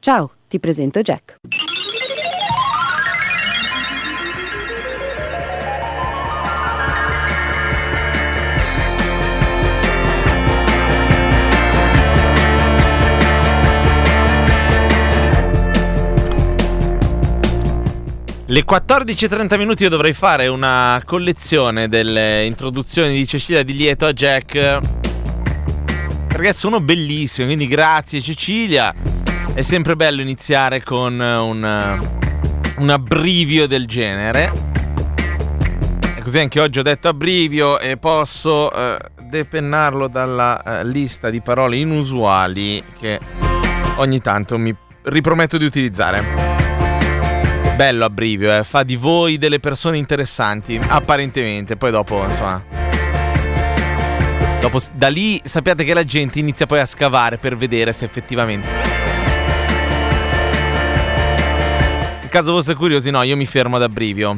Ciao, ti presento Jack. Le 14:30 io dovrei fare una collezione delle introduzioni di Cecilia Di Lieto a Jack, perché sono bellissime, quindi grazie Cecilia. È sempre bello iniziare con un abbrivio del genere. E così anche oggi ho detto abbrivio e posso depennarlo dalla lista di parole inusuali che ogni tanto mi riprometto di utilizzare. Bello abbrivio, fa di voi delle persone interessanti, apparentemente. Poi dopo, insomma, da lì sappiate che la gente inizia poi a scavare per vedere se effettivamente. In caso foste curiosi, no, io mi fermo ad abbrivio.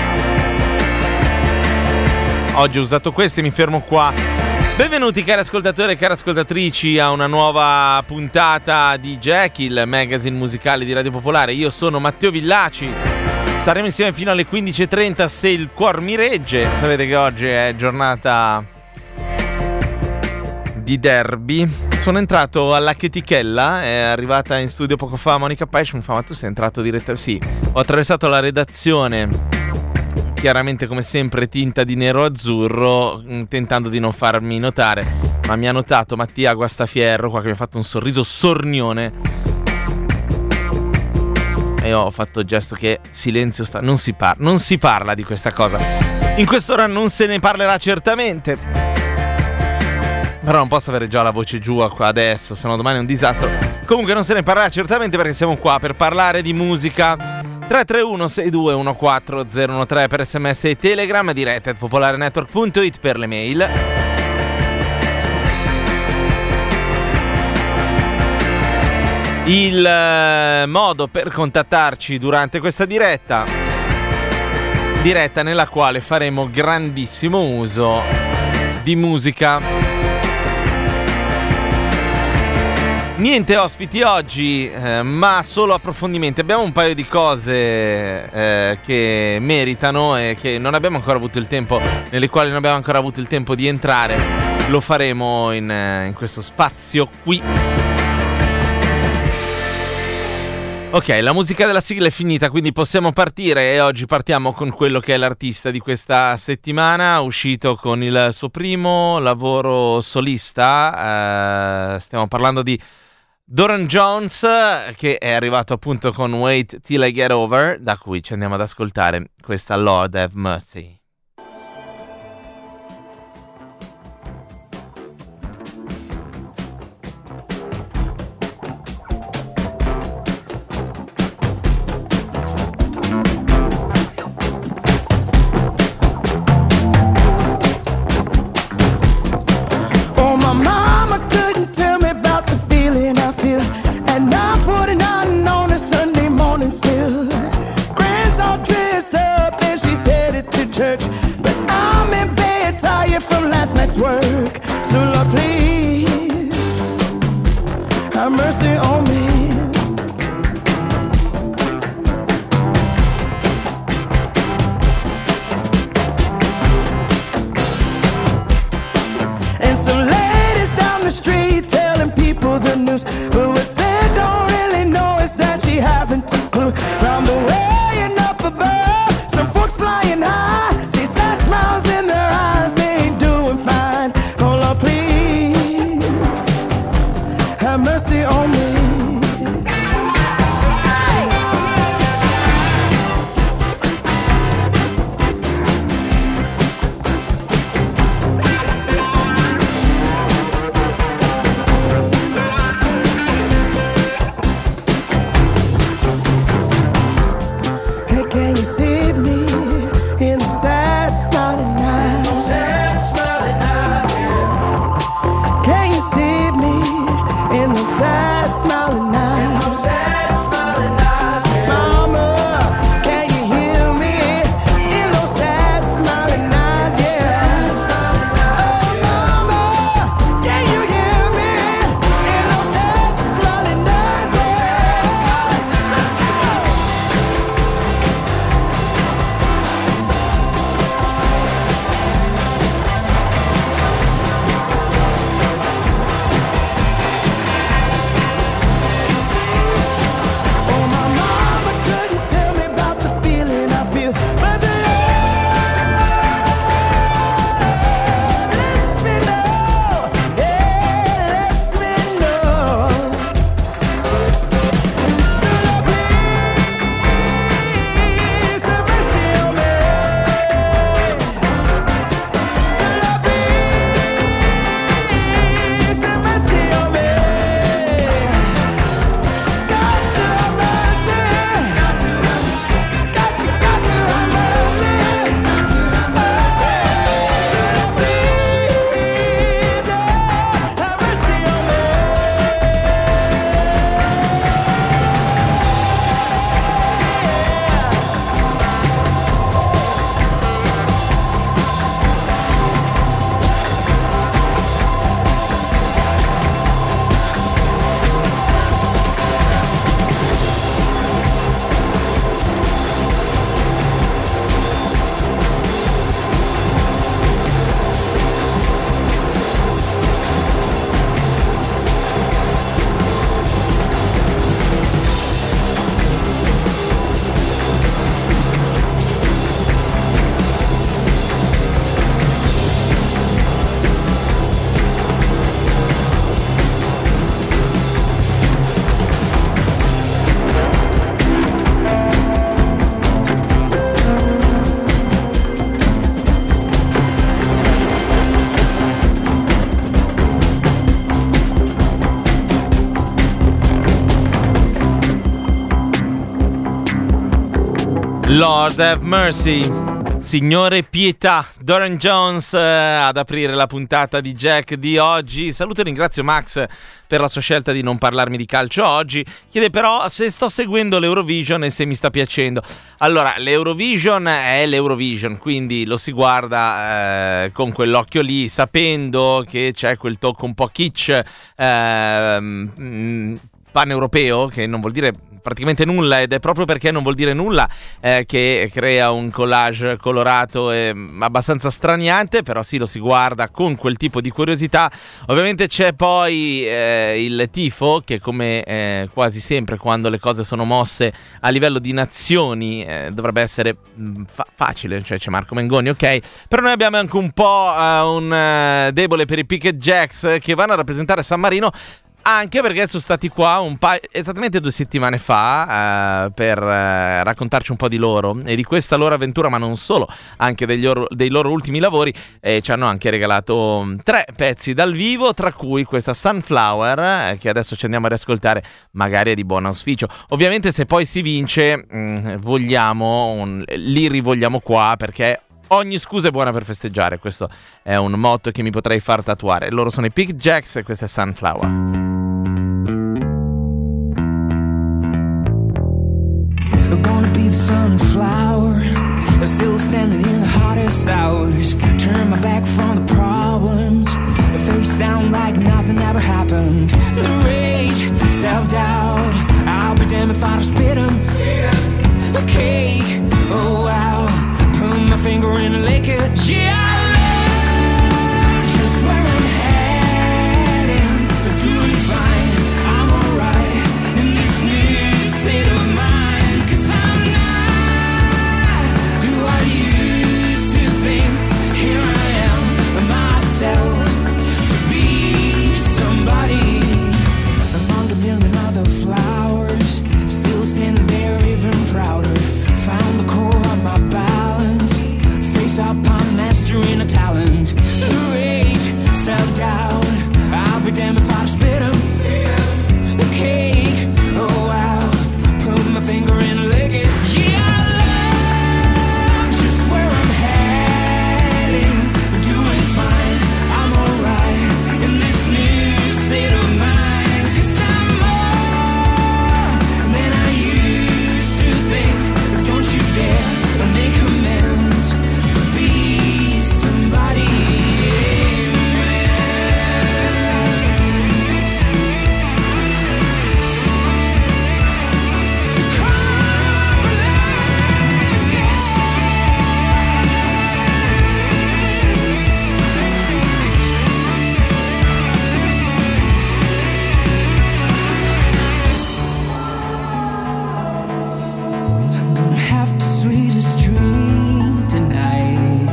Oggi ho usato questo e mi fermo qua. Benvenuti cari ascoltatori e cari ascoltatrici a una nuova puntata di Jack, il magazine musicale di Radio Popolare. Io sono Matteo Villaci, staremo insieme fino alle 15:30 se il cuor mi regge. Sapete che oggi è giornata di derby. Sono entrato alla chetichella, è arrivata in studio poco fa Monica Pesce, mi fa: ma tu sei entrato direttamente? Sì, ho attraversato la redazione, chiaramente come sempre tinta di nero-azzurro, tentando di non farmi notare, ma mi ha notato Mattia Guastafierro qua che mi ha fatto un sorriso sornione e ho fatto il gesto che silenzio non si parla di questa cosa. In quest'ora non se ne parlerà certamente, però non posso avere già la voce giù qua adesso, se no domani è un disastro. Comunque non se ne parlerà certamente perché siamo qua per parlare di musica. 331-6214-013 per sms e telegram, diretta @popolarenetwork.it per le mail. Il modo per contattarci durante questa diretta nella quale faremo grandissimo uso di musica. Niente ospiti oggi, ma solo approfondimenti. Abbiamo un paio di cose che meritano e che non abbiamo ancora avuto il tempo, nelle quali non abbiamo ancora avuto il tempo di entrare. Lo faremo in questo spazio qui. Ok, la musica della sigla è finita, quindi possiamo partire e oggi partiamo con quello che è l'artista di questa settimana, uscito con il suo primo lavoro solista. Stiamo parlando di Doran Jones, che è arrivato appunto con Wait Till I Get Over, da cui ci andiamo ad ascoltare questa Lord Have Mercy. Work, so Lord, please have mercy on me. And some ladies down the street telling people the news, but what they don't really know is that she haven't a clue. Round the way and up above, some folks flying high, see sad smiles in their eyes, they ain't doing fine. Oh Lord, please have mercy on me. Hey, can you see me in the sad smiling night? Can you see me in the sad smile? Lord have mercy, Signore pietà. Doran Jones ad aprire la puntata di Jack di oggi. Saluto e ringrazio Max per la sua scelta di non parlarmi di calcio oggi. Chiede però se sto seguendo l'Eurovision e se mi sta piacendo. Allora, l'Eurovision è l'Eurovision, quindi lo si guarda con quell'occhio lì, sapendo che c'è quel tocco un po' kitsch paneuropeo, che non vuol dire praticamente nulla, ed è proprio perché non vuol dire nulla che crea un collage colorato e abbastanza straniante, però sì, lo si guarda con quel tipo di curiosità. Ovviamente c'è poi il tifo, che come quasi sempre quando le cose sono mosse a livello di nazioni dovrebbe essere facile, cioè c'è Marco Mengoni, ok, però noi abbiamo anche un po' un debole per i Picket Jacks che vanno a rappresentare San Marino, anche perché sono stati qua esattamente 2 settimane fa per raccontarci un po' di loro e di questa loro avventura, ma non solo, anche dei loro ultimi lavori, e ci hanno anche regalato 3 pezzi dal vivo, tra cui questa Sunflower che adesso ci andiamo a riascoltare, magari è di buon auspicio. Ovviamente se poi si vince li rivogliamo qua, perché ogni scusa è buona per festeggiare. Questo è un motto che mi potrei far tatuare. Loro sono i Picket Jacks e questa è Sunflower. Gonna be the sunflower, still standing in the hottest hours. Turn my back from the problems, face down like nothing ever happened. The rage, self-doubt, I'll be damned if I don't spit 'em. A cake, oh wow, put my finger in and lick it. Yeah, I love just where I'm heading, doing fine, I'm alright in this new state of mind. 'Cause I'm not who I used to think. Here I am, myself, to be somebody among a million other flowers, still standing there even prouder. Found the core of my balance, face up, I'm mastering a talent. The rage, self-doubt, I'll be damned if I spit 'em. The cake, oh wow, put my finger in and lick it. Yeah, I love just where I'm heading, doing fine, I'm alright in this new state of mind. 'Cause I'm more than I used to think. Don't you dare make amends to be somebody. To come alive again. Gonna have the sweetest dream tonight.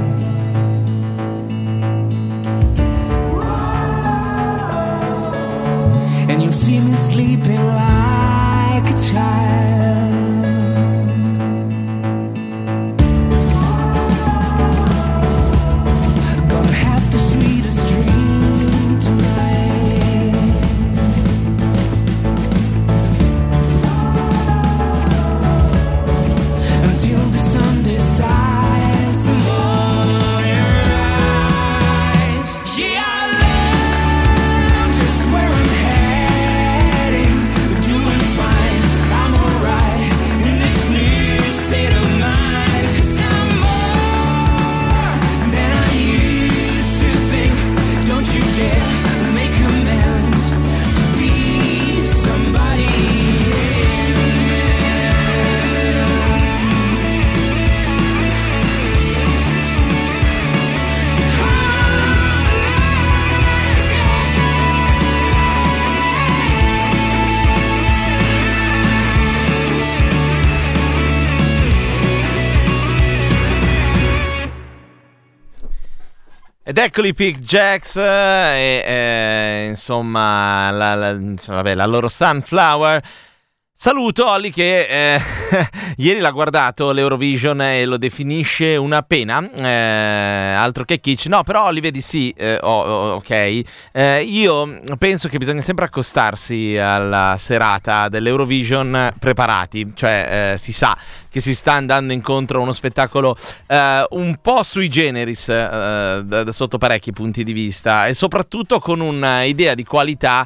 And you'll see me sleeping like a child. Gonna have the sweetest dream tonight. Until the sun decides the morning rise. Yeah, I love just where I'm heading, doing fine, I'm alright in this new state of mind. 'Cause I'm more than I used to think. Don't you dare make amends to be somebody. To come alive Ed eccoli i Pick Jacks insomma la loro Sunflower. Saluto Olli che ieri l'ha guardato l'Eurovision e lo definisce una pena, altro che kitsch. No, però Olli vedi sì, ok. Io penso che bisogna sempre accostarsi alla serata dell'Eurovision preparati, cioè si sa che si sta andando incontro a uno spettacolo un po' sui generis sotto parecchi punti di vista e soprattutto con un'idea di qualità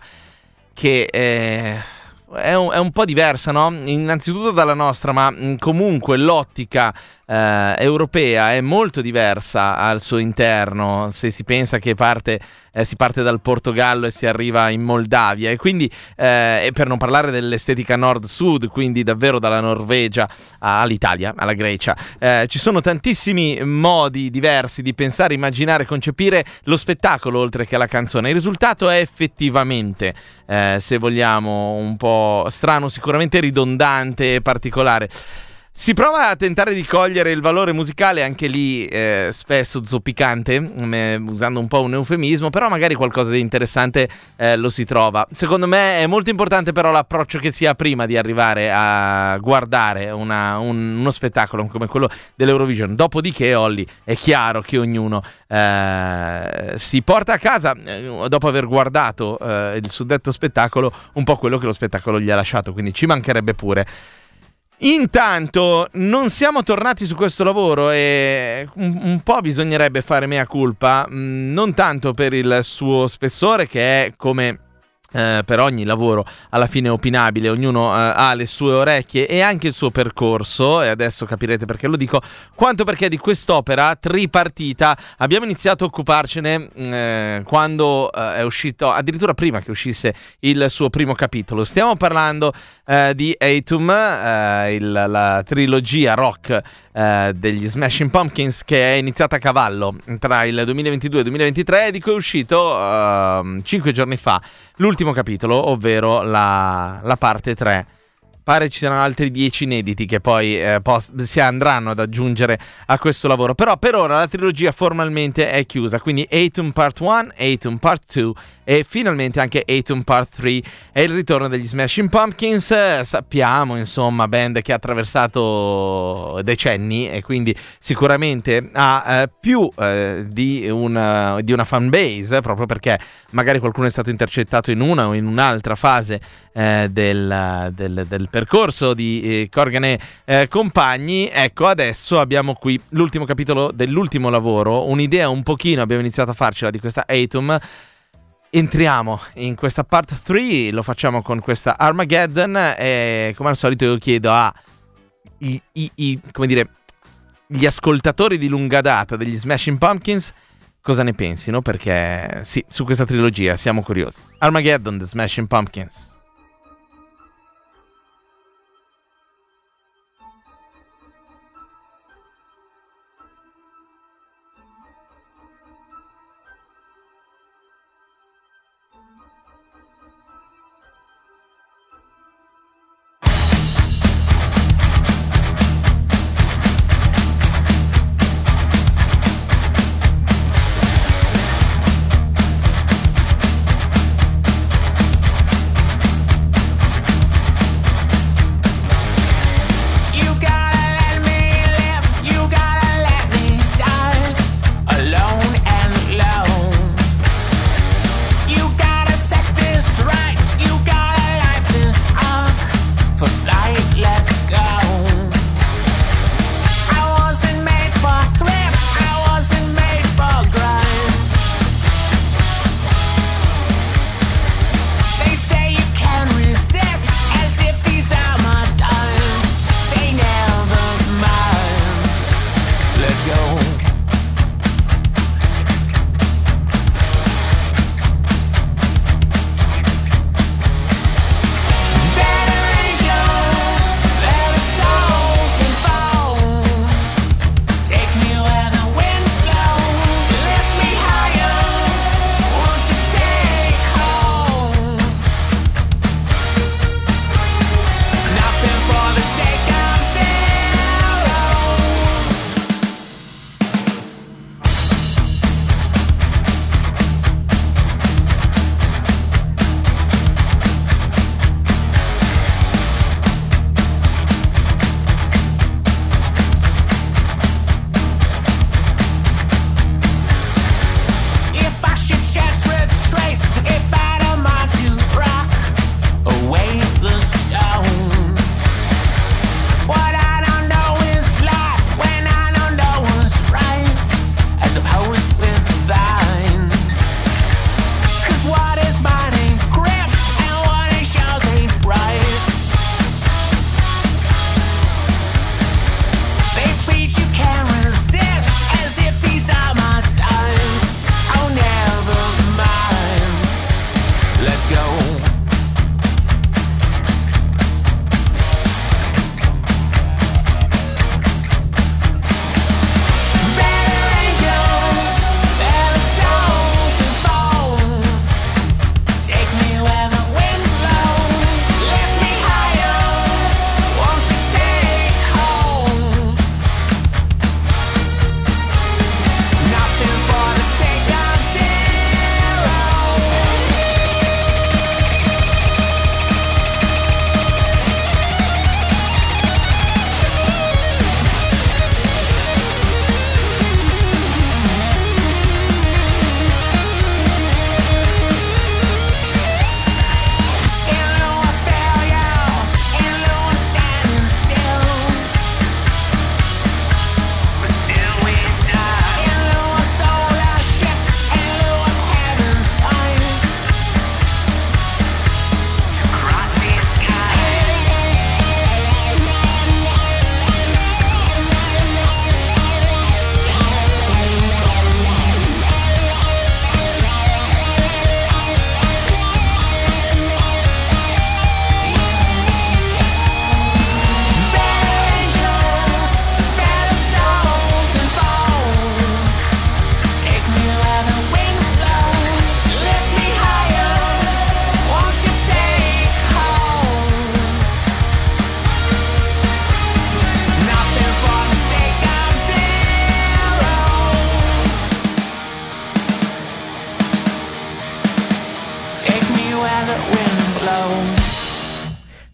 che è un po' diversa, no? Innanzitutto dalla nostra, ma comunque l'ottica europea è molto diversa al suo interno, se si pensa che si parte dal Portogallo e si arriva in Moldavia, e quindi e per non parlare dell'estetica nord-sud, quindi davvero dalla Norvegia all'Italia, alla Grecia, ci sono tantissimi modi diversi di pensare, immaginare, concepire lo spettacolo oltre che la canzone. Il risultato è effettivamente, se vogliamo, un po' strano, sicuramente ridondante e particolare. Si prova a tentare di cogliere il valore musicale, anche lì spesso zoppicante, usando un po' un eufemismo, però magari qualcosa di interessante lo si trova. Secondo me è molto importante però l'approccio che si ha prima di arrivare a guardare uno spettacolo come quello dell'Eurovision. Dopodiché, Olli, è chiaro che ognuno si porta a casa, dopo aver guardato il suddetto spettacolo, un po' quello che lo spettacolo gli ha lasciato, quindi ci mancherebbe pure. Intanto non siamo tornati su questo lavoro e un po' bisognerebbe fare mea culpa, non tanto per il suo spessore, che è come per ogni lavoro alla fine opinabile, ognuno ha le sue orecchie e anche il suo percorso, e adesso capirete perché lo dico, quanto perché di quest'opera tripartita abbiamo iniziato a occuparcene quando è uscito, addirittura prima che uscisse il suo primo capitolo. Stiamo parlando di Atum, la trilogia rock degli Smashing Pumpkins, che è iniziata a cavallo tra il 2022 e il 2023 e di cui è uscito 5 giorni fa l'ultimo capitolo, ovvero la parte 3. Pare ci siano altri 10 inediti che poi si andranno ad aggiungere a questo lavoro. Però per ora la trilogia formalmente è chiusa. Quindi Atum Part 1, Atum Part 2 e finalmente anche Atum Part 3. È il ritorno degli Smashing Pumpkins. Sappiamo, insomma, band che ha attraversato decenni e quindi sicuramente ha più di una fan base, proprio perché magari qualcuno è stato intercettato in una o in un'altra fase del percorso di Corgan e compagni. Ecco, adesso abbiamo qui l'ultimo capitolo dell'ultimo lavoro, un'idea un pochino abbiamo iniziato a farcela di questa Atum. Entriamo in questa part 3, lo facciamo con questa Armageddon e come al solito io chiedo come dire, gli ascoltatori di lunga data degli Smashing Pumpkins cosa ne pensino, perché sì, su questa trilogia siamo curiosi. Armageddon, The Smashing Pumpkins.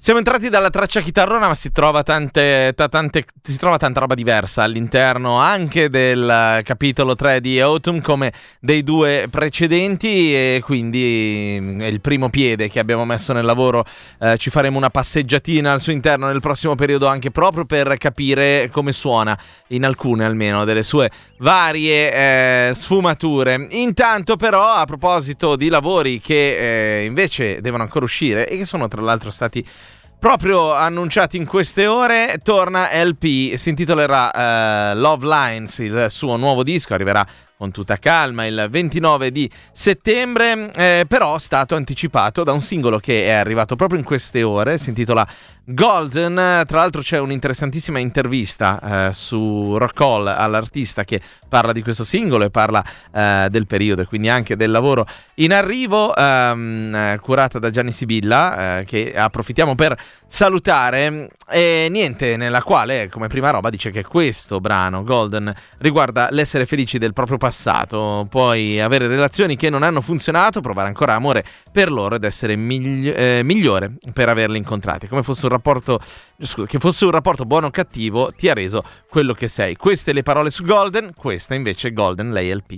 Siamo entrati dalla traccia chitarrona, ma si trova tanta roba diversa all'interno anche del capitolo 3 di Autumn, come dei due precedenti, e quindi è il primo piede che abbiamo messo nel lavoro. Ci faremo una passeggiatina al suo interno nel prossimo periodo, anche proprio per capire come suona, in alcune almeno, delle sue varie sfumature. Intanto però, a proposito di lavori che invece devono ancora uscire e che sono tra l'altro stati proprio annunciati in queste ore, torna LP, si intitolerà Love Lines, il suo nuovo disco, arriverà con tutta calma il 29 di settembre, però è stato anticipato da un singolo che è arrivato proprio in queste ore, si intitola Golden. Tra l'altro c'è un'interessantissima intervista su Rock Hall all'artista che parla di questo singolo e parla del periodo e quindi anche del lavoro in arrivo, curata da Gianni Sibilla, che approfittiamo per salutare, e niente, nella quale come prima roba dice che questo brano Golden riguarda l'essere felici del proprio passato, puoi avere relazioni che non hanno funzionato, provare ancora amore per loro ed essere migliore per averli incontrati, come fosse un rapporto, che fosse un rapporto buono o cattivo, ti ha reso quello che sei. Queste le parole su Golden, questa invece è Golden, lei LP.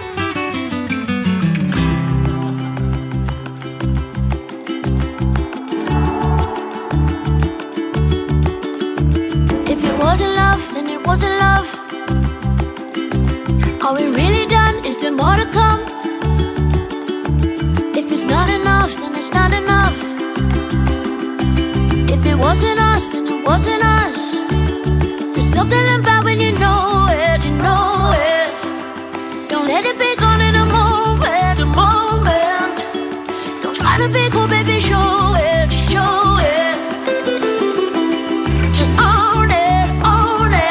Wasn't love? Are we really done? Is there more to come? If it's not enough, then it's not enough. If it wasn't us, then it wasn't us. There's something about when you know it, you know it. Don't let it be gone in a moment, a moment. Don't try to be cool, baby, show it, show it. Just own it, own it.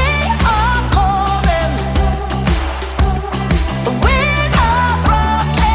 Broken.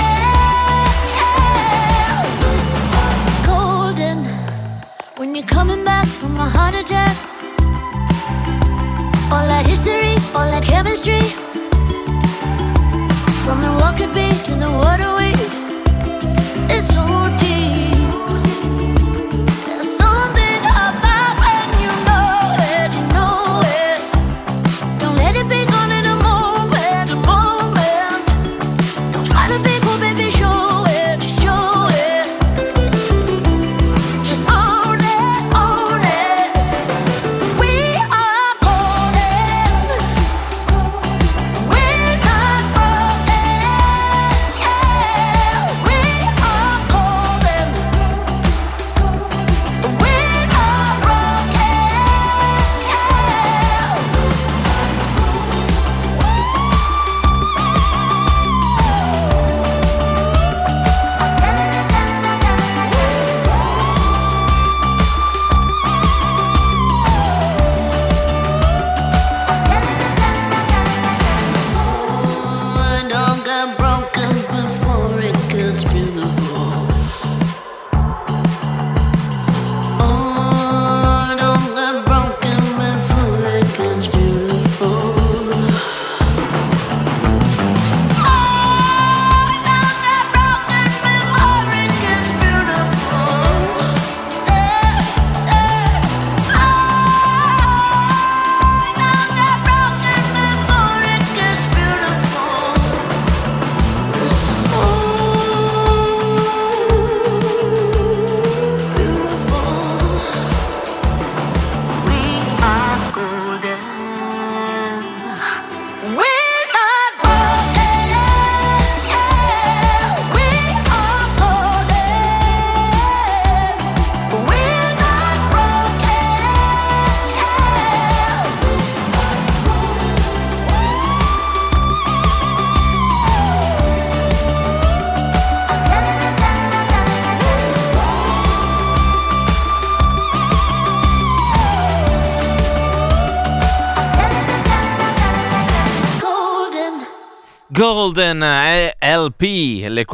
Golden LP, le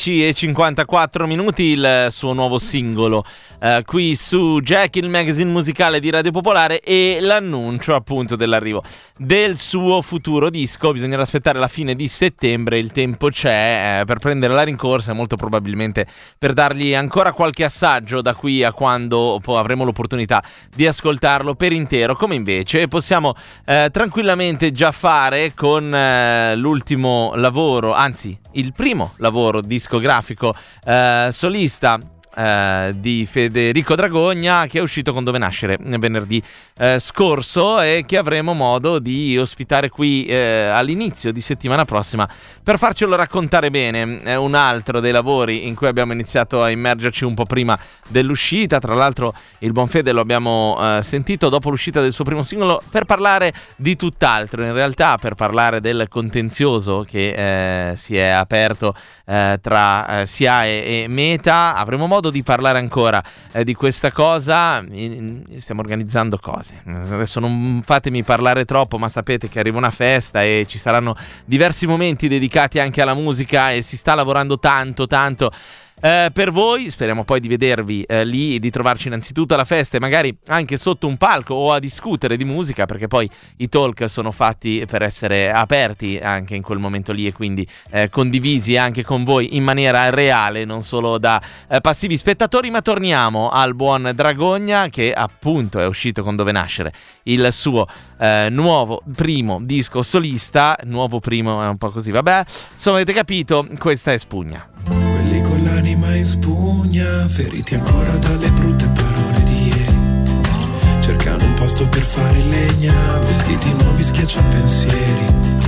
14:54 il suo nuovo singolo qui su Jack, il magazine musicale di Radio Popolare, e l'annuncio appunto dell'arrivo del suo futuro disco. Bisognerà aspettare la fine di settembre, il tempo c'è per prendere la rincorsa e molto probabilmente per dargli ancora qualche assaggio da qui a quando avremo l'opportunità di ascoltarlo per intero, come invece possiamo tranquillamente già fare con l'ultimo lavoro, anzi il primo lavoro discografico solista di Federico Dragogna, che è uscito con Dove Nascere venerdì scorso e che avremo modo di ospitare qui all'inizio di settimana prossima per farcelo raccontare bene. È un altro dei lavori in cui abbiamo iniziato a immergerci un po' prima dell'uscita. Tra l'altro il buon Fede lo abbiamo sentito dopo l'uscita del suo primo singolo per parlare di tutt'altro, in realtà per parlare del contenzioso che si è aperto tra SIAE e Meta. Avremo modo di parlare ancora di questa cosa. Stiamo organizzando cose, adesso non fatemi parlare troppo, ma sapete che arriva una festa e ci saranno diversi momenti dedicati anche alla musica e si sta lavorando tanto per voi. Speriamo poi di vedervi lì e di trovarci innanzitutto alla festa e magari anche sotto un palco o a discutere di musica, perché poi i talk sono fatti per essere aperti anche in quel momento lì e quindi condivisi anche con voi in maniera reale, non solo da passivi spettatori. Ma torniamo al buon Dragogna, che appunto è uscito con Dove Nascere, il suo nuovo primo disco solista. Nuovo primo è un po' così, vabbè, insomma avete capito, questa è Spugna. Quelli con l'anima in spugna, feriti ancora dalle brutte parole di ieri, cercano un posto per fare legna, vestiti nuovi schiacciapensieri.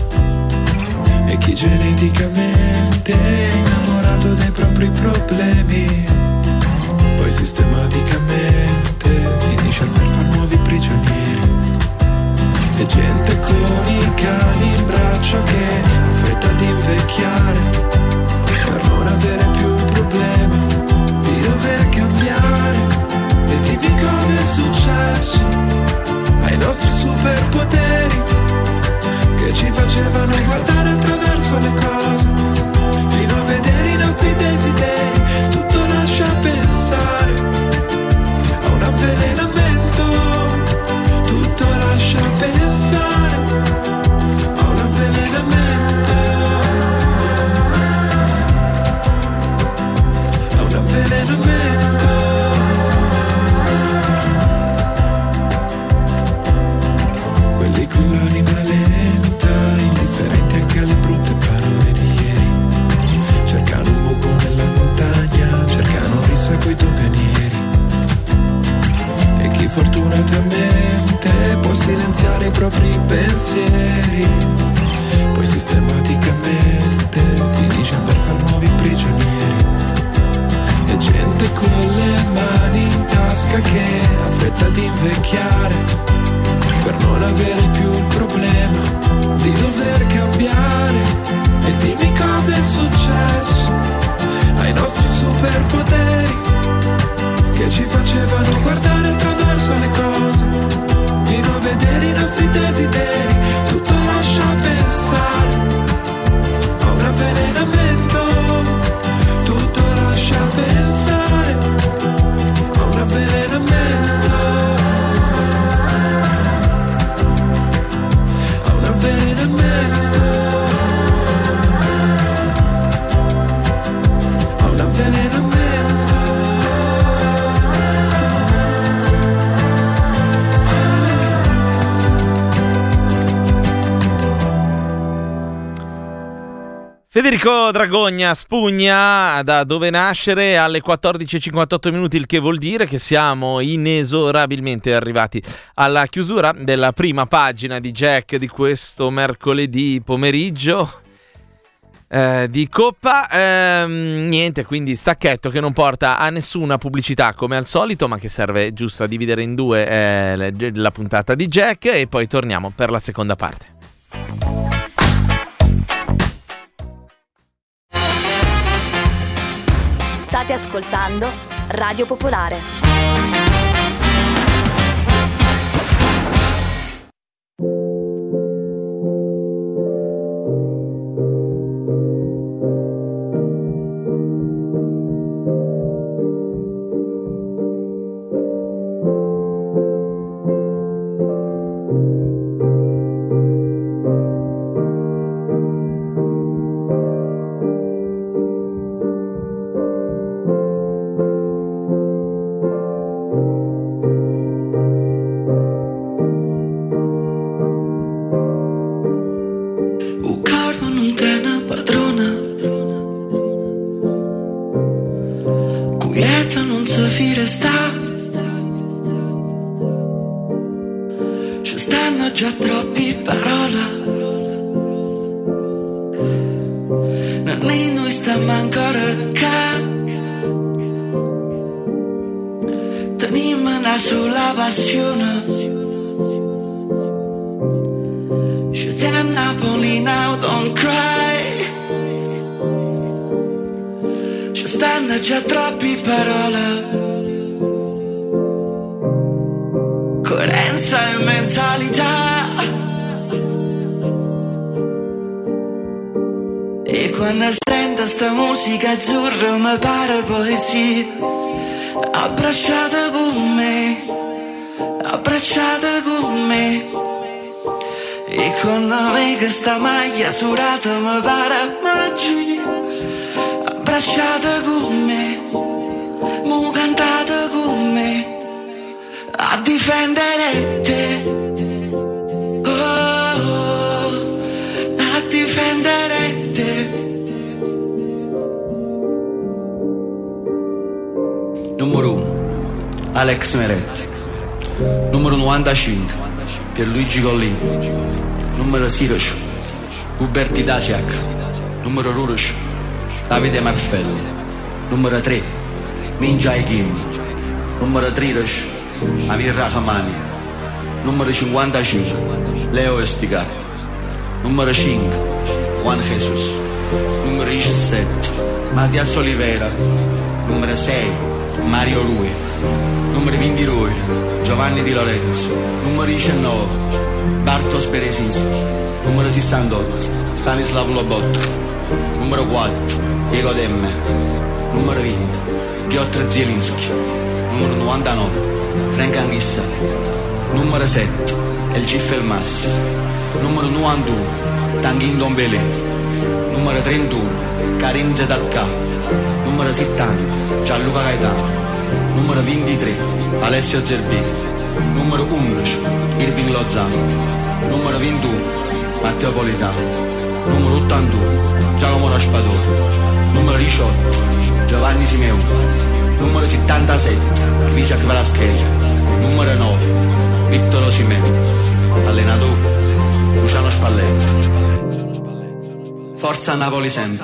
E chi geneticamente è innamorato dei propri problemi, poi sistematicamente finisce per far nuovi prigionieri. E gente con i cani in braccio che ha fretta di invecchiare per non avere più il problema di dover cambiare. E dimmi cosa è successo ai nostri superpoteri che ci facevano guardare attraverso le cose fino a vedere i nostri desideri. Tutto lascia pensare a un avvelenamento, tutto lascia pensare a un avvelenamento, a un avvelenamento. Quelli con l'anima lenta, indifferenti anche alle brutte parole di ieri, cercano un buco nella montagna, cercano rissa coi doganieri. E chi fortunatamente può silenziare i propri pensieri, poi sistematicamente finisce per far nuovi prigionieri. E gente con le mani in tasca che ha fretta di invecchiare per non avere più il problema di dover cambiare. E dimmi cosa è successo ai nostri superpoteri che ci facevano guardare attraverso le cose fino a vedere i nostri desideri. Tutto lascia pensare a un avvelenamento, tutto lascia pensare a un avvelenamento, a un avvelenamento, a un avvelenamento. Federico Dragogna, Spugna, da Dove Nascere, alle 14:58, il che vuol dire che siamo inesorabilmente arrivati alla chiusura della prima pagina di Jack di questo mercoledì pomeriggio di Coppa. Niente, quindi stacchetto che non porta a nessuna pubblicità come al solito, ma che serve giusto a dividere in due la puntata di Jack, e poi torniamo per la seconda parte. State ascoltando Radio Popolare. era sulla passione. Je t'aime Napoli now, don't cry. Ci stanno già troppi parole, coerenza e mentalità. E quando sento sta musica azzurra mi pare poesia. Abbracciata con me, abbracciata con me. E quando vedo sta maglia surata mi pare magia. Abbracciata con me, mu cantata con me, a difendere te. Oh, oh, a difendere te. Numero 1 Alex Meret. Numero 95 Pierluigi Collini. Numero 16 Huberti Dasiak. Numero 12 Davide Marfelli. Numero 3 Minjai Kim. Numero 13 Amir Rahmani. Numero 55 Leo Estigar. Numero 5 Juan Jesus. Numero 17 Mattias Oliveira. Numero 6 Mario Rui. Numero 22 Giovanni Di Lorenzo. Numero 19 Bartosz Berezinski. Numero 68 Stanislav Lobotko. Numero 4 Diego Demme. Numero 20 Piotr Zielinski. Numero 99 Frank Anghissa. Numero 7 El Elmas. Numero 91 Tanguy Ndombele. Numero 31 Karim Zedatka. Numero 70 Gianluca Gaetano. Numero 23 Alessio Zerbini. Numero 11 Irving Lozano. Numero 21 Matteo Politano. Numero 81 Giacomo Raspadori. Numero 18 Giovanni Simeone. Numero 77 Krzysztof Velasquez. Numero 9 Vittor Osimhen. Allenatore Luciano Spalletti. Forza Napoli sempre.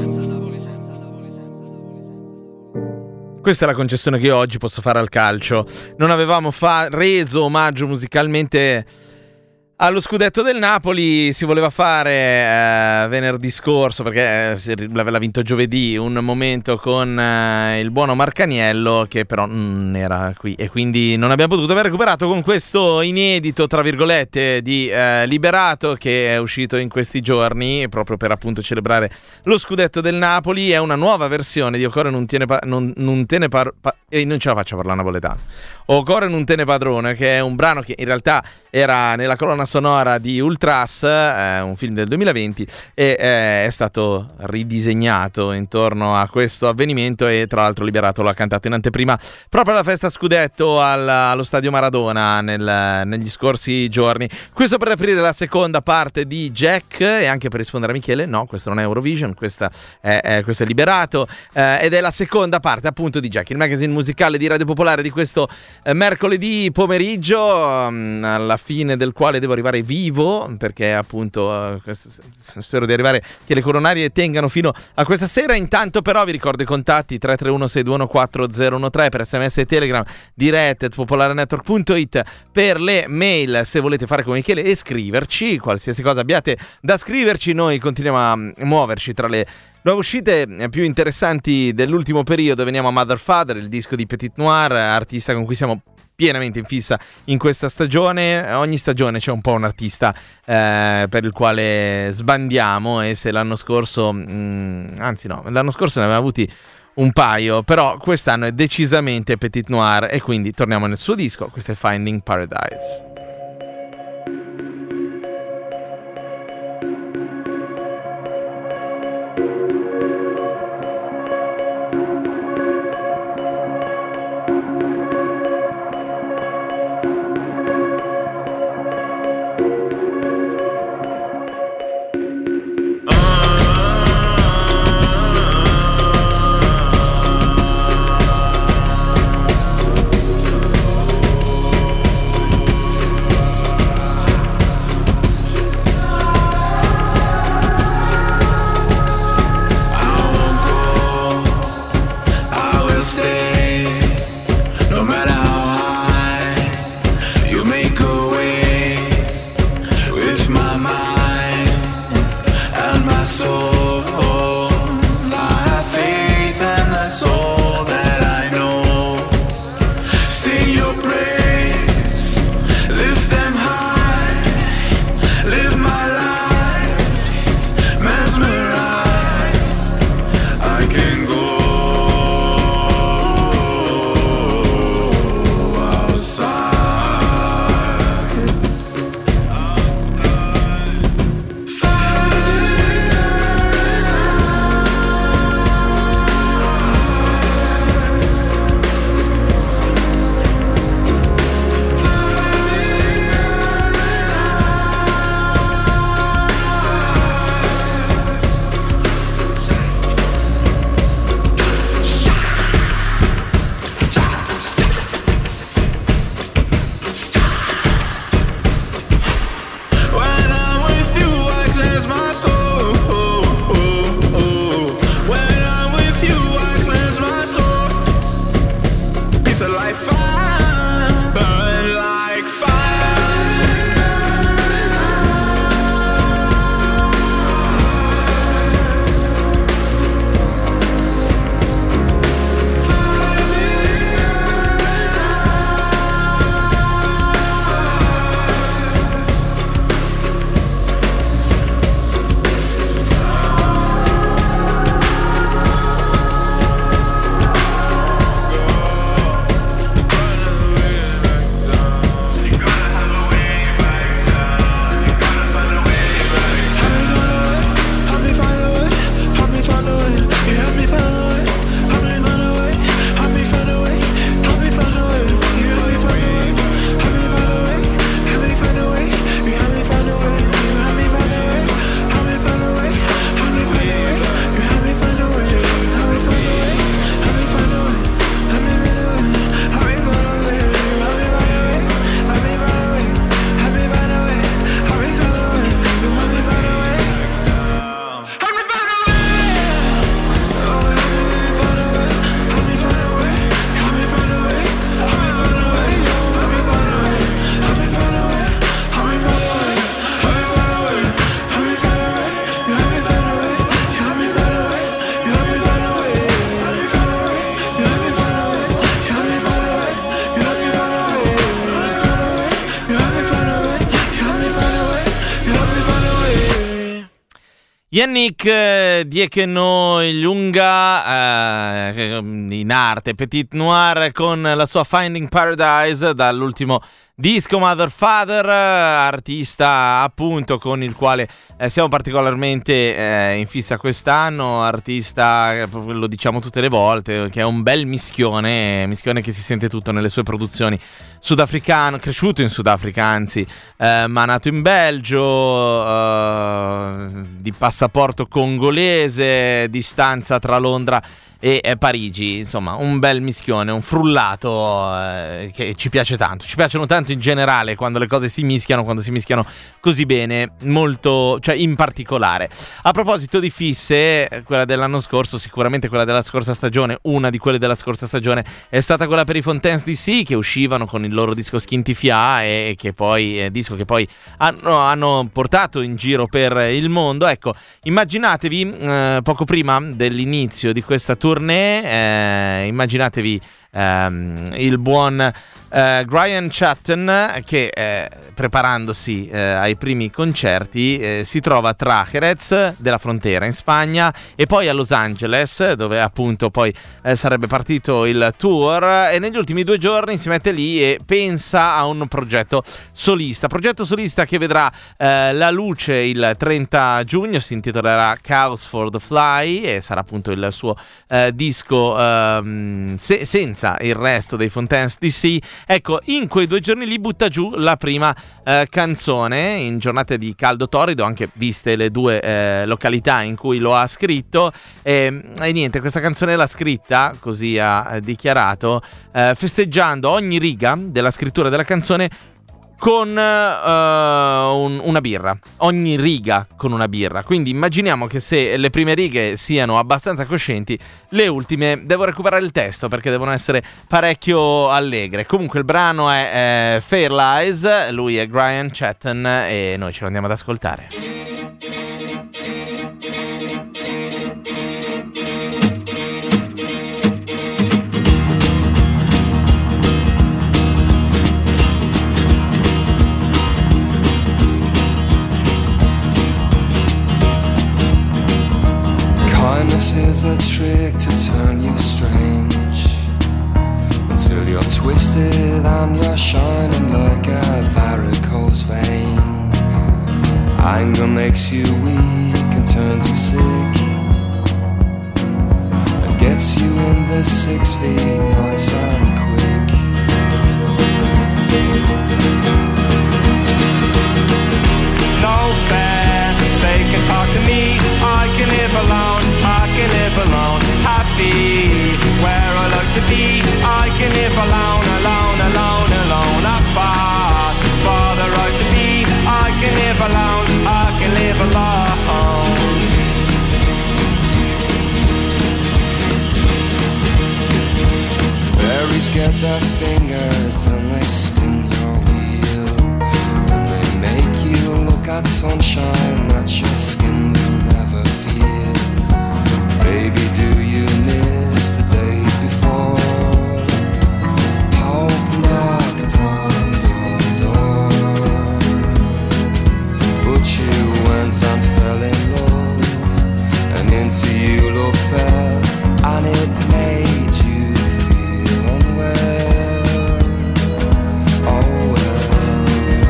Questa è la concessione che io oggi posso fare al calcio. Non avevamo reso omaggio musicalmente allo scudetto del Napoli. Si voleva fare venerdì scorso, perché l'aveva vinto giovedì, un momento con il buono Marcaniello, che però non era qui, e quindi non abbiamo potuto aver recuperato con questo inedito, tra virgolette, di Liberato, che è uscito in questi giorni proprio per appunto celebrare lo scudetto del Napoli. È una nuova versione di Occorre non ce la faccio a parlare napoletano. Occorre non te ne padrone, che è un brano che in realtà era nella colonna sonora di Ultras, un film del 2020, e è stato ridisegnato intorno a questo avvenimento, e tra l'altro Liberato l'ha cantato in anteprima proprio alla festa scudetto allo stadio Maradona negli scorsi giorni. Questo per aprire la seconda parte di Jack, e anche per rispondere a Michele: no, questo non è Eurovision, questo è Liberato, ed è la seconda parte appunto di Jack, il magazine musicale di Radio Popolare di questo mercoledì pomeriggio, alla fine del quale devo arrivare vivo, perché appunto spero di arrivare, che le coronarie tengano fino a questa sera. Intanto però vi ricordo i contatti: 331-621-4013 per SMS e Telegram, direct@popolarenetwork.it per le mail, se volete fare come Michele e scriverci qualsiasi cosa abbiate da scriverci. Noi continuiamo a muoverci tra le nuove uscite più interessanti dell'ultimo periodo. Veniamo a Mother Father, il disco di Petit Noir, artista con cui siamo pienamente in fissa in questa stagione. Ogni stagione c'è un po' un artista per il quale sbandiamo, e se l'anno scorso l'anno scorso ne avevamo avuti un paio, però quest'anno è decisamente Petit Noir, e quindi torniamo nel suo disco. Questo è Finding Paradise. Yannick Diekeno Ilunga, in arte Petit Noir, con la sua Finding Paradise dall'ultimo disco Mother Father, artista appunto con il quale siamo particolarmente in fissa quest'anno, artista, lo diciamo tutte le volte, che è un bel mischione che si sente tutto nelle sue produzioni. Sudafricano, cresciuto in Sudafrica anzi, ma nato in Belgio, di passaporto congolese, distanza tra Londra e Parigi, insomma un bel mischione, un frullato che ci piace tanto, ci piacciono tanto in generale quando le cose si mischiano, quando si mischiano così bene, molto, cioè in particolare. A proposito di fisse, quella dell'anno scorso, sicuramente quella della scorsa stagione, una di quelle della scorsa stagione è stata quella per i Fontaines DC, che uscivano con il loro disco Skintifia e che poi disco che poi hanno portato in giro per il mondo. Ecco, immaginatevi poco prima dell'inizio di questa tournée, immaginatevi il buon Brian Chatton che preparandosi ai primi concerti si trova tra Jerez della Frontera in Spagna e poi a Los Angeles, dove appunto poi sarebbe partito il tour, e negli ultimi 2 giorni si mette lì e pensa a un progetto solista che vedrà la luce il 30 giugno, si intitolerà Chaos for the Fly e sarà appunto il suo disco senza il resto dei Fontaines DC. Ecco, in quei 2 giorni lì butta giù la prima canzone, in giornate di caldo torrido, anche viste le 2 località in cui lo ha scritto, e niente, questa canzone l'ha scritta, così ha dichiarato, festeggiando ogni riga della scrittura della canzone con una birra, ogni riga con una birra. Quindi immaginiamo che se le prime righe siano abbastanza coscienti, le ultime devo recuperare il testo perché devono essere parecchio allegre. Comunque il brano è Fair Lies, lui è Brian Chatton e noi ce lo andiamo ad ascoltare. Kindness is a trick to turn you strange, until you're twisted and you're shining like a varicose vein. Anger makes you weak and turns you sick, and gets you in the 6 feet nice and quick. No fair, they can talk to me, I can live alone, I can live alone, happy where I like to be. I can live alone, alone, alone, alone. I fought for the right to be. I can live alone, I can live alone. Fairies get their fingers and they spin your wheel, and they make you look at sunshine that your skin will never feel. Baby, do you miss the days before hope knocked on your door, but you went and fell in love, and into you love fell, and it made you feel unwell. Oh well.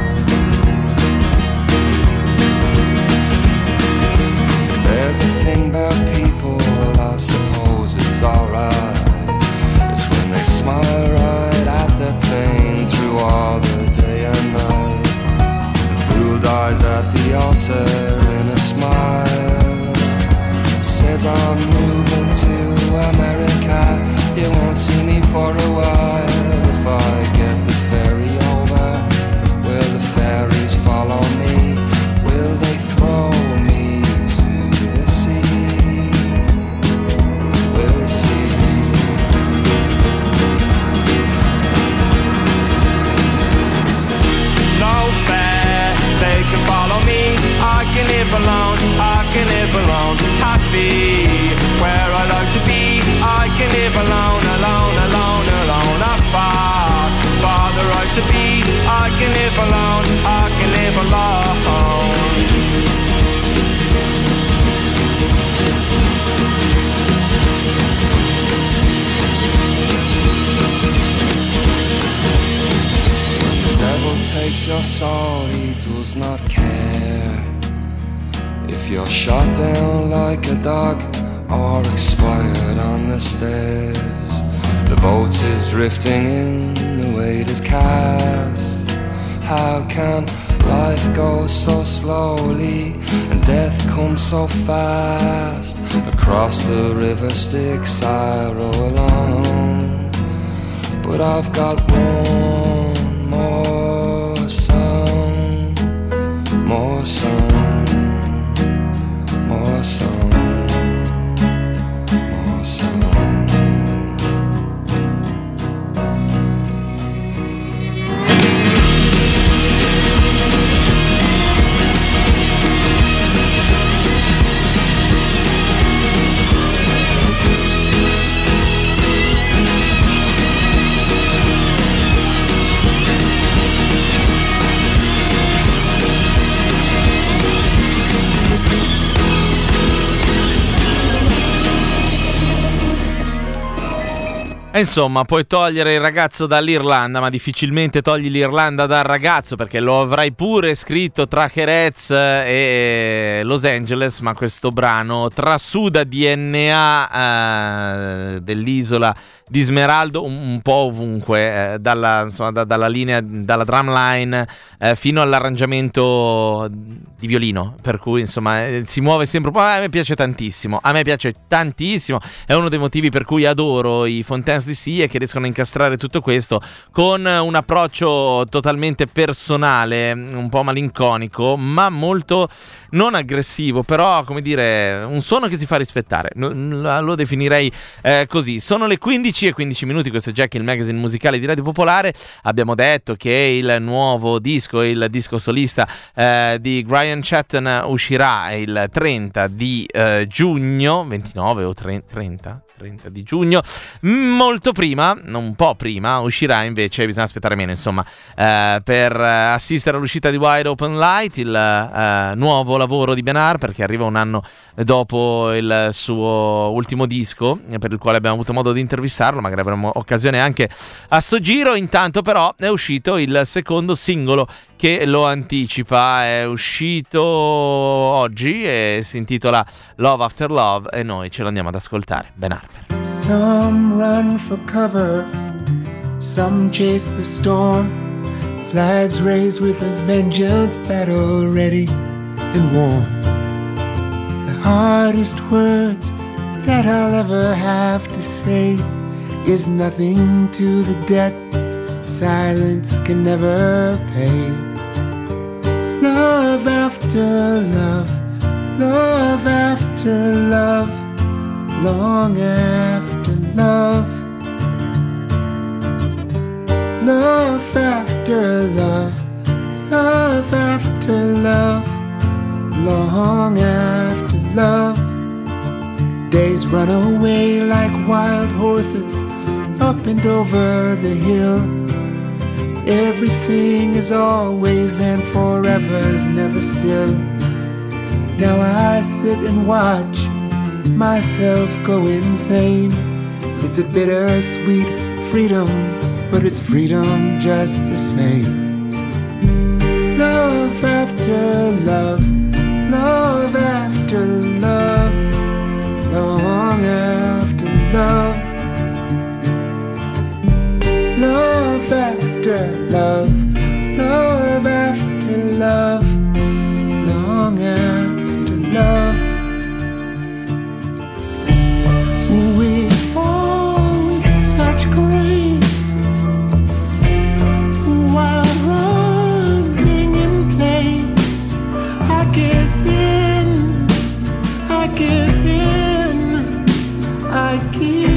There's a thing about people I suppose is alright, it's when they smile right at the pain through all the day and night. The fool dies at the altar in a smile, says I'm moving to America, you won't see me for a while. If I get the ferry over, will the fairies follow me? Will they throw me to the sea? We'll see. No fair, they can follow me, I can live alone, I can live alone, happy where I like to be. I can live alone, alone, alone, alone. I fought for the right to be. I can live alone, I can live alone. If you're shot down like a dog or expired on the stairs, the boat is drifting in, the weight is cast. How can life go so slowly and death comes so fast? Across the river Styx I row along, but I've got one more song, more song, more song, more song. Insomma, puoi togliere il ragazzo dall'Irlanda, ma difficilmente togli l'Irlanda dal ragazzo, perché lo avrai pure scritto tra Jerez e Los Angeles, ma questo brano trasuda DNA dell'isola di Smeraldo un po' ovunque, dalla linea, dalla drum line fino all'arrangiamento di violino, per cui insomma si muove sempre un po'. A me piace tantissimo, è uno dei motivi per cui adoro i Fontaines DC, e che riescono a incastrare tutto questo con un approccio totalmente personale, un po' malinconico, ma molto non aggressivo, però come dire, un suono che si fa rispettare, lo definirei così. Sono le 15:15, questo è Jack, il magazine musicale di Radio Popolare. Abbiamo detto che il nuovo disco, il disco solista di Brian Chatton uscirà il 30 di giugno, 29 o 30 di giugno, molto prima, un po' prima, uscirà invece, bisogna aspettare meno insomma, per assistere all'uscita di Wide Open Light, il nuovo lavoro di Bernard, perché arriva un anno dopo il suo ultimo disco, per il quale abbiamo avuto modo di intervistarlo, magari avremo occasione anche a sto giro. Intanto però è uscito il secondo singolo che lo anticipa, è uscito oggi e si intitola Love After Love, e noi ce lo andiamo ad ascoltare. Ben Harper. Some run for cover, some chase the storm, flags raised with a vengeance, battle ready and warm. The hardest words that I'll ever have to say is nothing to the debt silence can never pay. Love after love, love after love, long after love. Love after love, love after love, long after love. Days run away like wild horses up and over the hill. Everything is always and forever's never still. Now I sit and watch myself go insane. It's a bittersweet freedom, but it's freedom just the same. Love after love, love after love, long after love. Love after love, love after love, long after love. We fall with such grace while running in place. I give in, I give in, I give.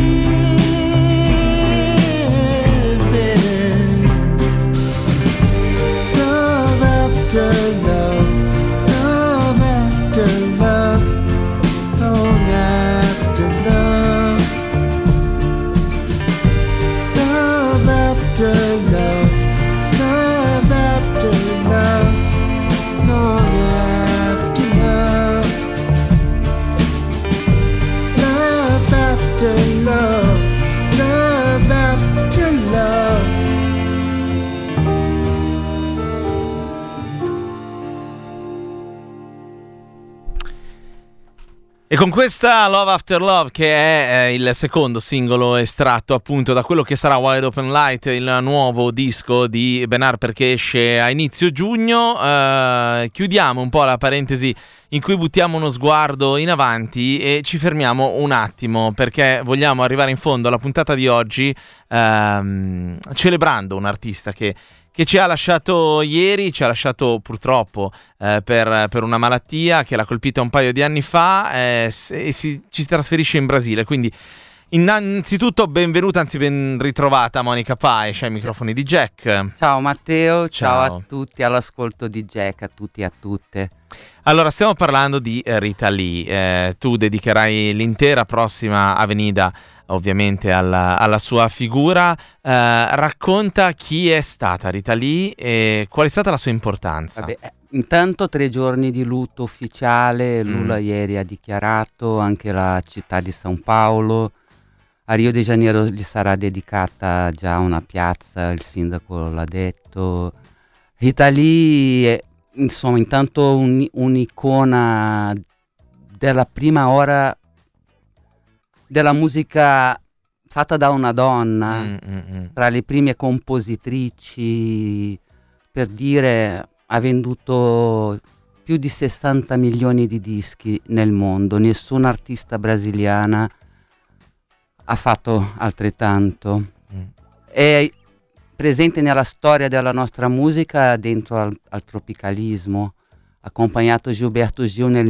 E con questa Love After Love, che è il secondo singolo estratto appunto da quello che sarà Wide Open Light, il nuovo disco di Ben Harper che esce a inizio giugno, chiudiamo un po' la parentesi in cui buttiamo uno sguardo in avanti e ci fermiamo un attimo perché vogliamo arrivare in fondo alla puntata di oggi celebrando un artista che ci ha lasciato ieri, ci ha lasciato purtroppo per una malattia che l'ha colpita un paio di anni fa e ci si trasferisce in Brasile. Quindi innanzitutto benvenuta, anzi ben ritrovata Monica Paes ai microfoni di Jack. Ciao Matteo, ciao a tutti all'ascolto di Jack, a tutti e a tutte. Allora, stiamo parlando di Rita Lee. Tu dedicherai l'intera prossima Avenida ovviamente alla sua figura. Racconta chi è stata Rita Lee e qual è stata la sua importanza. Vabbè, intanto 3 giorni di lutto ufficiale. Lula ieri ha dichiarato, anche la città di São Paulo. A Rio de Janeiro gli sarà dedicata già una piazza, il sindaco l'ha detto. Rita Lee è, insomma, intanto un'icona della prima ora della musica fatta da una donna, tra le prime compositrici, per dire, ha venduto più di 60 milioni di dischi nel mondo, nessuna artista brasiliana ha fatto altrettanto. È presente nella storia della nostra musica dentro al tropicalismo, ha accompagnato Gilberto Gil nel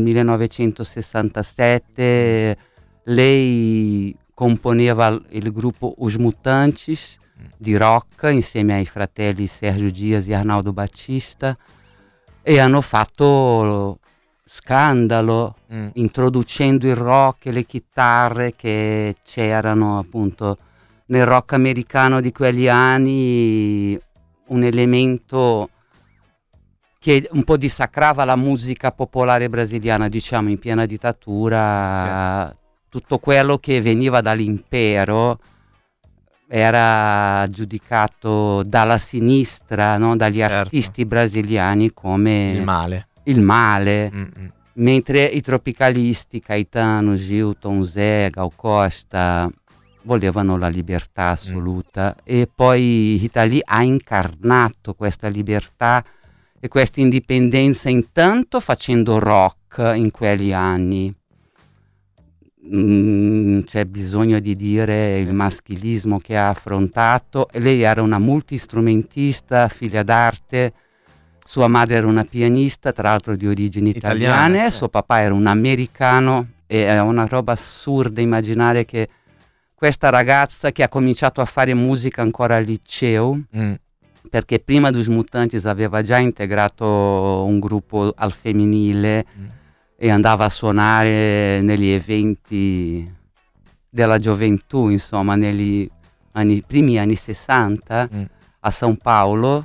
1967, lei componeva il gruppo Os Mutantes di rock insieme ai fratelli Sergio Dias e Arnaldo Batista e hanno fatto scandalo introducendo il rock e le chitarre che c'erano appunto nel rock americano di quegli anni, un elemento che un po' dissacrava la musica popolare brasiliana, diciamo in piena dittatura. Sì. Tutto quello che veniva dall'impero era giudicato dalla sinistra, no? Dagli artisti brasiliani come il male. Mentre i tropicalisti, Caetano, Gil, Tom Zé, Gal Costa, volevano la libertà assoluta. E poi Rita Lee ha incarnato questa libertà e questa indipendenza intanto facendo rock in quegli anni. C'è bisogno di dire il maschilismo che ha affrontato. Lei era una multistrumentista, figlia d'arte, sua madre era una pianista, tra l'altro di origini italiane, suo papà era un americano e è una roba assurda immaginare che questa ragazza che ha cominciato a fare musica ancora al liceo, perché prima dos Mutantes aveva già integrato un gruppo al femminile e andava a suonare negli eventi della gioventù, insomma, negli primi anni 60 a São Paulo.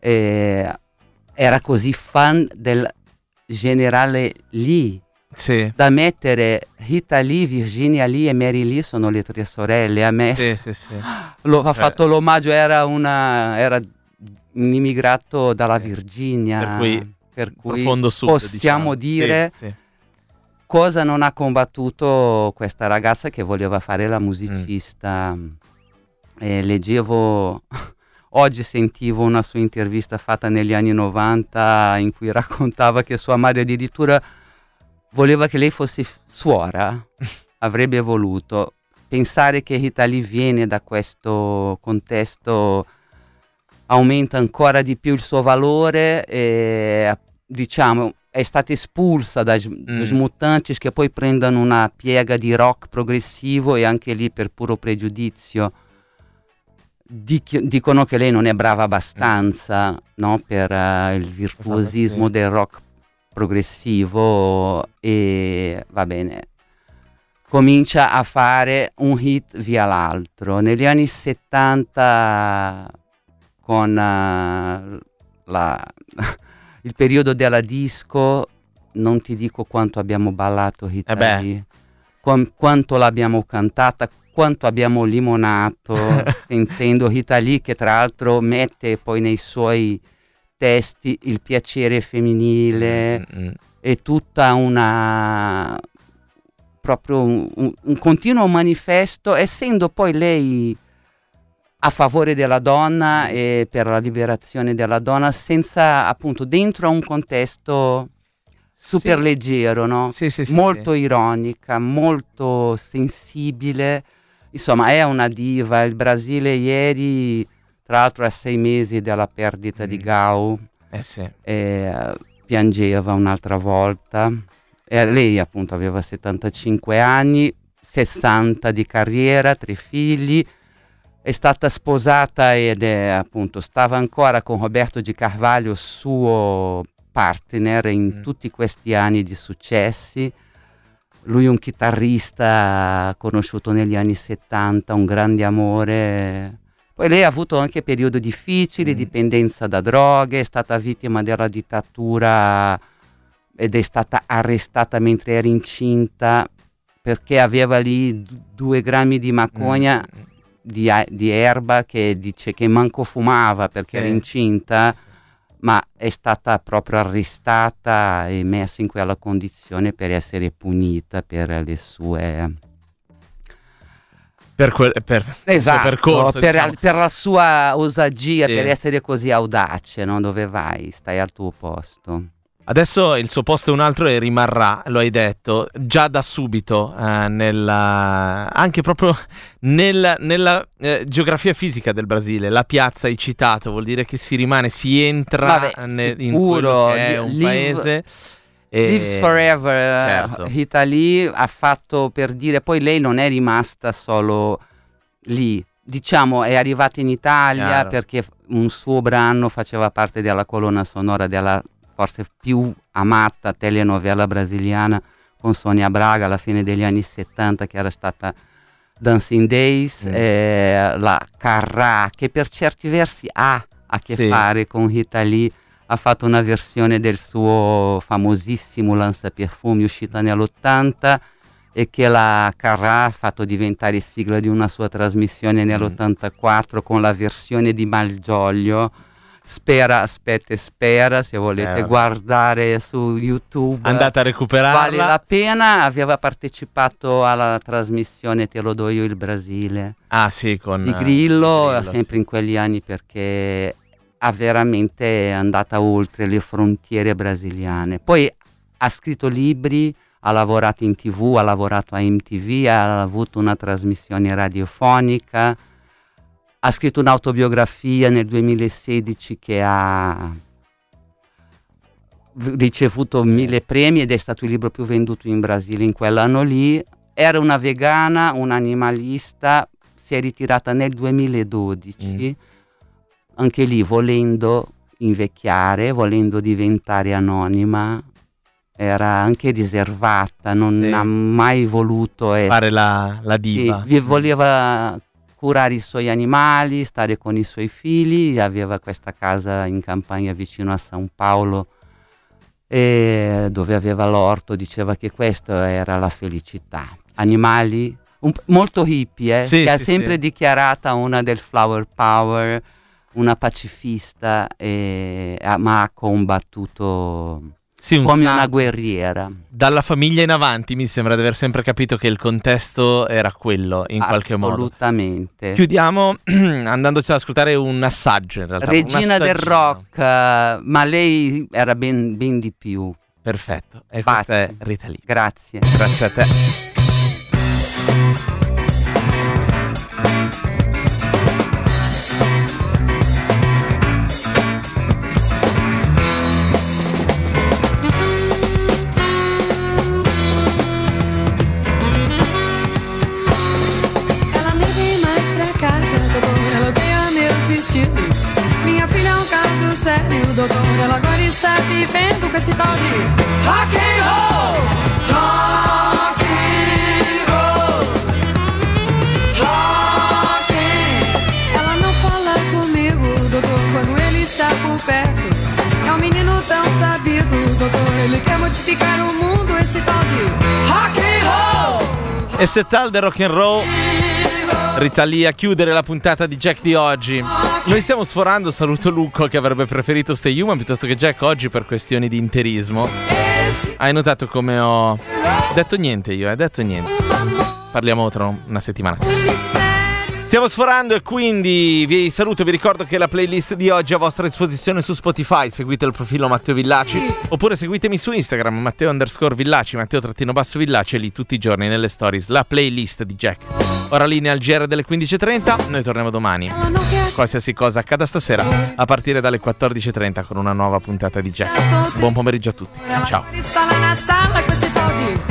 Era così fan del generale Lee da mettere Rita Lee, Virginia Lee e Mary Lee sono le 3 sorelle. Ha messo, ha fatto l'omaggio, era un immigrato dalla Virginia, per cui sud, possiamo dire cosa non ha combattuto questa ragazza che voleva fare la musicista. Leggevo oggi, sentivo una sua intervista fatta negli anni 90 in cui raccontava che sua madre addirittura voleva che lei fosse suora, avrebbe voluto. Pensare che Rita Lee viene da questo contesto aumenta ancora di più il suo valore e, diciamo, è stata espulsa dai Mutantes, che poi prendono una piega di rock progressivo e anche lì per puro pregiudizio dicono che lei non è brava abbastanza, no? Per il virtuosismo del rock progressivo, e va bene, comincia a fare un hit via l'altro. Negli anni 70 con il periodo della disco, non ti dico quanto abbiamo ballato Rita Lee, quanto l'abbiamo cantata, quanto abbiamo limonato sentendo Rita Lee, che tra l'altro mette poi nei suoi testi il piacere femminile e tutta una proprio un continuo manifesto, essendo poi lei a favore della donna e per la liberazione della donna, senza appunto dentro a un contesto super leggero, no? Sì, molto ironica, molto sensibile, insomma è una diva. Il Brasile ieri, tra l'altro a 6 mesi dalla perdita di Gao, piangeva un'altra volta. Lei appunto aveva 75 anni, 60 di carriera, 3 figli. È stata sposata ed appunto stava ancora con Roberto Di Carvalho, suo partner in tutti questi anni di successi. Lui un chitarrista conosciuto negli anni 70, un grande amore. Poi lei ha avuto anche periodi difficili, dipendenza da droghe, è stata vittima della dittatura ed è stata arrestata mentre era incinta perché aveva lì 2 grammi di macogna di erba, che dice che manco fumava perché era incinta, ma è stata proprio arrestata e messa in quella condizione per essere punita per le sue... esatto, percorso, diciamo. Per la sua osagia, per essere così audace, no? Dove vai? Stai al tuo posto. Adesso il suo posto è un altro e rimarrà, lo hai detto, già da subito, anche proprio nella geografia fisica del Brasile. La piazza hai citato, vuol dire che si rimane, si entra in quello che è un paese. Lives Forever, certo. Rita Lee ha fatto, per dire, poi lei non è rimasta solo lì, diciamo è arrivata in Italia perché un suo brano faceva parte della colonna sonora della forse più amata telenovela brasiliana con Sonia Braga alla fine degli anni 70, che era stata Dancing Days, la Carrà, che per certi versi ha a che fare con Rita Lee. Ha fatto una versione del suo famosissimo Lanzaperfumi uscita nell'80 e che la Carrà ha fatto diventare sigla di una sua trasmissione nell'84 con la versione di Malgioglio. Spera, se volete guardare su YouTube. Andate a recuperarla. Vale la pena. Aveva partecipato alla trasmissione Te lo do io il Brasile. Con di Grillo sempre in quegli anni, perché ha veramente andata oltre le frontiere brasiliane. Poi ha scritto libri, ha lavorato in TV, ha lavorato a MTV, ha avuto una trasmissione radiofonica, ha scritto un'autobiografia nel 2016 che ha ricevuto 1000 premi ed è stato il libro più venduto in Brasile in quell'anno lì. Era una vegana, un'animalista, si è ritirata nel 2012. Anche lì volendo invecchiare, volendo diventare anonima, era anche riservata, non ha mai voluto fare la diva. Voleva curare i suoi animali, stare con i suoi figli, aveva questa casa in campagna vicino a São Paulo dove aveva l'orto, diceva che questa era la felicità. Animali, molto hippie, che ha sempre dichiarata una del flower power, una pacifista, ma ha combattuto come una guerriera. Dalla famiglia in avanti mi sembra di aver sempre capito che il contesto era quello, in qualche modo. Assolutamente. Chiudiamo andandoci ad ascoltare un assaggio, in realtà. Regina del rock, ma lei era ben di più. Perfetto, e questa è Rita Lee. Grazie. Grazie a te. Minha filha é um caso sério, doutor. Ela agora está vivendo com esse tal de rock and roll, rock and roll, rock and... Ela não fala comigo, doutor, quando ele está por perto. É um menino tão sabido, doutor. Ele quer modificar o mundo, esse tal de rock and roll. Esse tal de rock and roll Rita Lee a chiudere la puntata di Jack di oggi. Noi stiamo sforando, saluto Lucco che avrebbe preferito Stay Human piuttosto che Jack oggi per questioni di interismo. Hai notato come ho detto niente io, detto niente. Parliamo tra una settimana. Stiamo sforando e quindi vi saluto, vi ricordo che la playlist di oggi è a vostra disposizione su Spotify, seguite il profilo Matteo Villaci oppure seguitemi su Instagram Matteo_Villaci, Matteo_Villaci, e lì tutti i giorni nelle stories la playlist di Jack. Ora linea al GR delle 15.30, noi torniamo domani. Qualsiasi cosa accada stasera a partire dalle 14.30 con una nuova puntata di Jack. Buon pomeriggio a tutti, ciao.